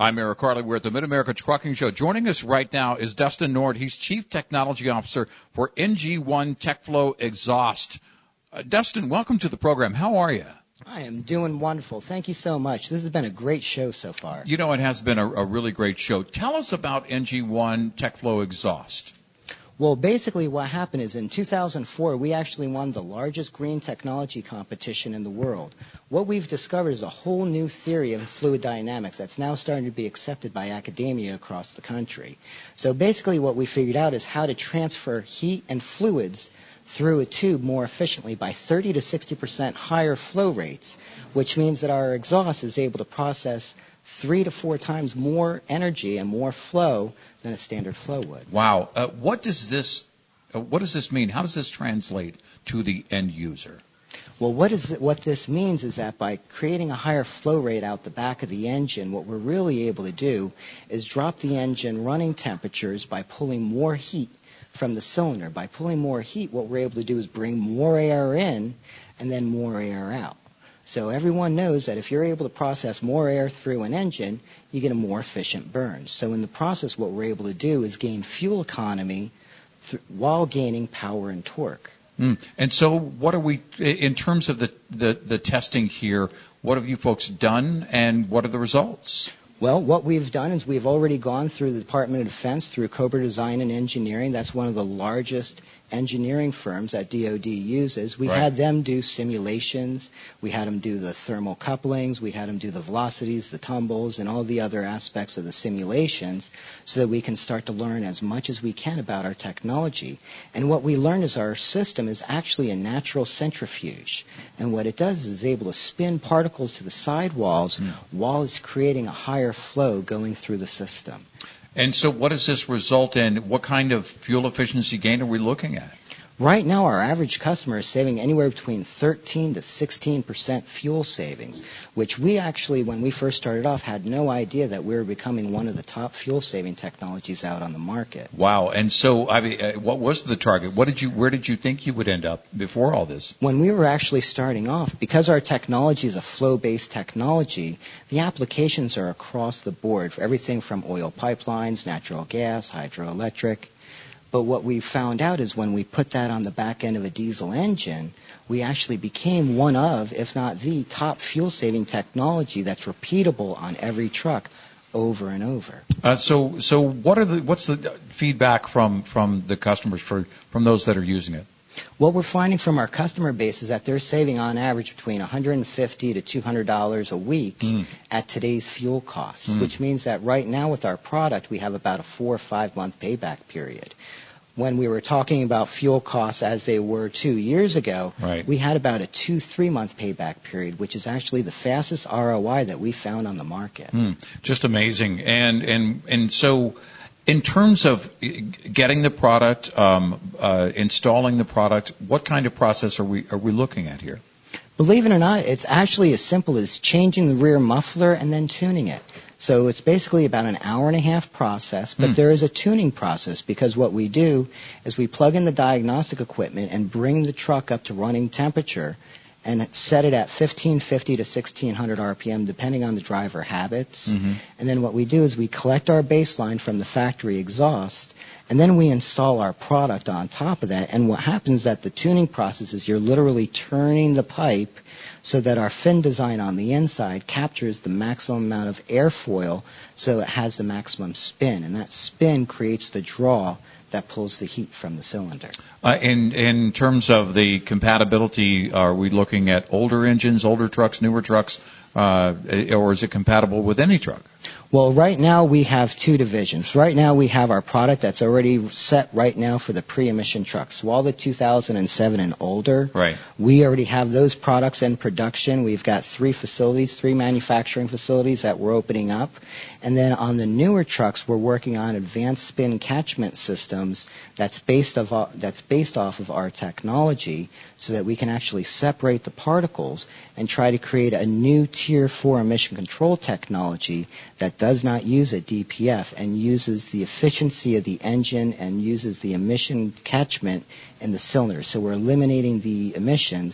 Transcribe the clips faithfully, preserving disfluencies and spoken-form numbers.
I'm Eric Harley. We're at the Mid-America Trucking Show. Joining us right now is Dustin Nord. He's Chief Technology Officer for N G one TechFlow Exhaust. Uh, Dustin, welcome to the program. How are you? I am doing wonderful. Thank you so much. This has been a great show so far. You know, it has been a, a really great show. Tell us about N G one TechFlow Exhaust. Well, basically what happened is in two thousand four, we actually won the largest green technology competition in the world. What we've discovered is a whole new theory of fluid dynamics that's now starting to be accepted by academia across the country. So basically what we figured out is how to transfer heat and fluids through a tube more efficiently by thirty to sixty percent higher flow rates, which means that our exhaust is able to process three to four times more energy and more flow than a standard flow would. Wow. Uh, what does this uh, what does this mean? How does this translate to the end user? Well, what is it, what this means is that by creating a higher flow rate out the back of the engine, what we're really able to do is drop the engine running temperatures by pulling more heat from the cylinder. By pulling more heat, what we're able to do is bring more air in and then more air out. So everyone knows that if you're able to process more air through an engine, you get a more efficient burn. So in the process, what we're able to do is gain fuel economy th- while gaining power and torque. Mm. And so what are we, in terms of the, the, the testing here, what have you folks done and what are the results? Well, what we've done is we've already gone through the Department of Defense, through Cobra Design and Engineering. That's one of the largest engineering firms that D O D uses. We right. had them do simulations. We had them do the thermal couplings. We had them do the velocities, the tumbles, and all the other aspects of the simulations so that we can start to learn as much as we can about our technology. And what we learned is our system is actually a natural centrifuge. And what it does is able to spin particles to the sidewalls mm. while it's creating a higher flow going through the system. And so what does this result in? What kind of fuel efficiency gain are we looking at? Right now, our average customer is saving anywhere between thirteen to sixteen percent fuel savings, which we actually, when we first started off, had no idea that we were becoming one of the top fuel-saving technologies out on the market. Wow. And so, I mean, uh, what was the target? What did you, where did you think you would end up before all this? When we were actually starting off, because our technology is a flow-based technology, the applications are across the board for everything from oil pipelines, natural gas, hydroelectric. But what we found out is when we put that on the back end of a diesel engine, we actually became one of, if not the top fuel-saving technology that's repeatable on every truck over and over. Uh, so, so what are the what's the feedback from from the customers for from those that are using it? What we're finding from our customer base is that they're saving on average between one hundred fifty dollars to two hundred dollars a week mm. at today's fuel costs, mm. which means that right now with our product we have about a four or five month payback period. When we were talking about fuel costs as they were two years ago, right. we had about a two, three-month payback period, which is actually the fastest R O I that we found on the market. Mm, just amazing. And and and so, in terms of getting the product, um, uh, installing the product, what kind of process are we are we looking at here? Believe it or not, it's actually as simple as changing the rear muffler and then tuning it. So it's basically about an hour and a half process, but mm. there is a tuning process because what we do is we plug in the diagnostic equipment and bring the truck up to running temperature and set it at fifteen fifty to sixteen hundred R P M depending on the driver habits. Mm-hmm. And then what we do is we collect our baseline from the factory exhaust and then we install our product on top of that. And what happens is that the tuning process is you're literally turning the pipe so that our fin design on the inside captures the maximum amount of airfoil so it has the maximum spin. And that spin creates the draw that pulls the heat from the cylinder. Uh, in, in terms of the compatibility, are we looking at older engines, older trucks, newer trucks, uh, or is it compatible with any truck? Well, right now we have two divisions. Right now we have our product that's already set right now for the pre-emission trucks. So all the two thousand seven and older, right. we already have those products in production. We've got three facilities, three manufacturing facilities that we're opening up. And then on the newer trucks, we're working on advanced spin catchment systems that's based, of, that's based off of our technology so that we can actually separate the particles and try to create a new Tier four emission control technology that does not use a D P F and uses the efficiency of the engine and uses the emission catchment in the cylinder. So we're eliminating the emissions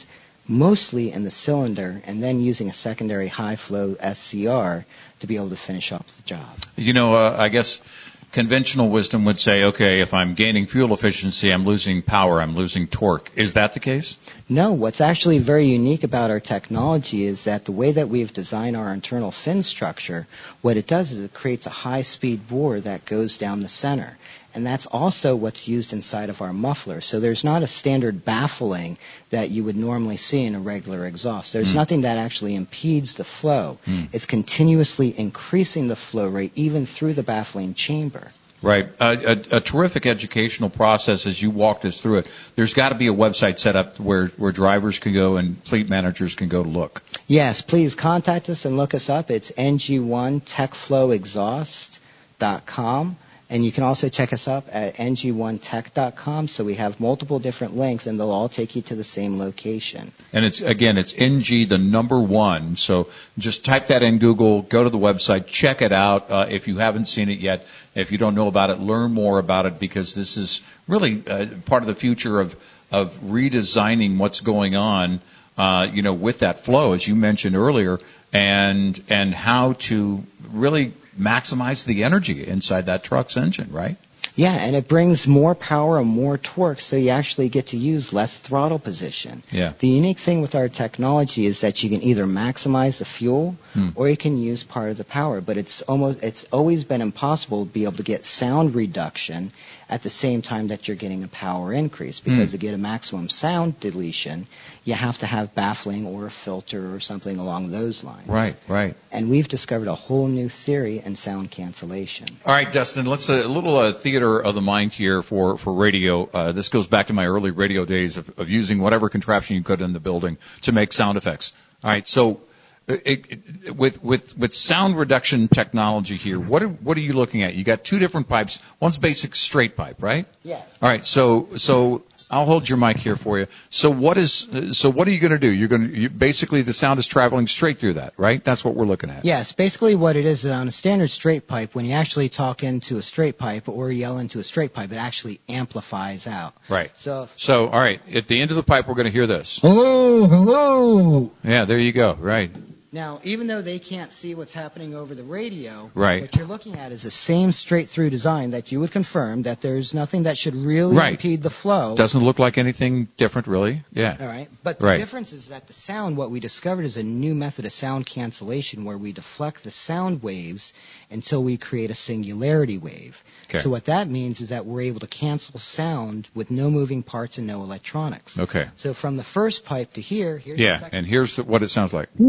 mostly in the cylinder, and then using a secondary high-flow S C R to be able to finish off the job. You know, uh, I guess conventional wisdom would say, okay, if I'm gaining fuel efficiency, I'm losing power, I'm losing torque. Is that the case? No, what's actually very unique about our technology is that the way that we've designed our internal fin structure, what it does is it creates a high-speed bore that goes down the center. And that's also what's used inside of our muffler. So there's not a standard baffling that you would normally see in a regular exhaust. There's mm. nothing that actually impedes the flow. Mm. It's continuously increasing the flow rate even through the baffling chamber. Right. Uh, a, a terrific educational process as you walked us through it. There's got to be a website set up where, where drivers can go and fleet managers can go to look. Yes, please contact us and look us up. It's N G one tech flow exhaust dot com. And you can also check us up at N G one tech dot com. So we have multiple different links, and they'll all take you to the same location. And it's, again, it's N G, the number one. So just type that in Google, go to the website, check it out. Uh, if you haven't seen it yet, if you don't know about it, learn more about it, because this is really uh, part of the future of, of redesigning what's going on, uh, you know, with that flow, as you mentioned earlier, and, and how to really maximize the energy inside that truck's engine, right? Yeah, and it brings more power and more torque, so you actually get to use less throttle position. Yeah. The unique thing with our technology is that you can either maximize the fuel hmm. or you can use part of the power, but it's almost it's always been impossible to be able to get sound reduction at the same time that you're getting a power increase, because hmm. to get a maximum sound deletion, you have to have baffling or a filter or something along those lines. Right, right. And we've discovered a whole new theory in sound cancellation. All right, Dustin, let's a little uh, theater of the mind here for, for radio. Uh, this goes back to my early radio days of, of using whatever contraption you could in the building to make sound effects. All right, so It, it, with with with sound reduction technology here, what are, what are you looking at? You got two different pipes. One's basic straight pipe, right? Yes. All right. So so I'll hold your mic here for you. So what is so what are you going to do? You're going to you, basically the sound is traveling straight through that, right? That's what we're looking at. Yes. Basically, what it is on a standard straight pipe, when you actually talk into a straight pipe or yell into a straight pipe, it actually amplifies out. Right. So if, so all right, at the end of the pipe, we're going to hear this. Hello, hello. Yeah. There you go. Right. Now, even though they can't see what's happening over the radio, right. what you're looking at is the same straight-through design that you would confirm that there's nothing that should really right. impede the flow. Doesn't look like anything different, really. Yeah. All right. But the right. difference is that the sound, what we discovered is a new method of sound cancellation where we deflect the sound waves until we create a singularity wave. Okay. So what that means is that we're able to cancel sound with no moving parts and no electronics. Okay. So from the first pipe to here, here's yeah, the second and here's what it sounds like.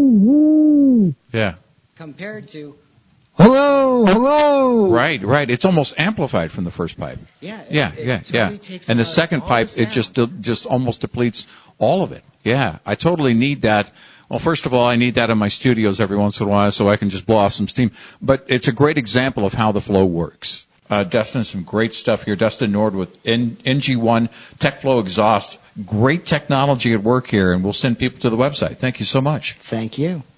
Yeah. Compared to hello, hello. Right, right. It's almost amplified from the first pipe. Yeah, it, yeah, it yeah, totally yeah. Takes and the second pipe, the it just just almost depletes all of it. Yeah, I totally need that. Well, first of all, I need that in my studios every once in a while so I can just blow off some steam. But it's a great example of how the flow works. Uh, Dustin, some great stuff here. Dustin Nord with N- NG1 TechFlow Exhaust. Great technology at work here, and we'll send people to the website. Thank you so much. Thank you.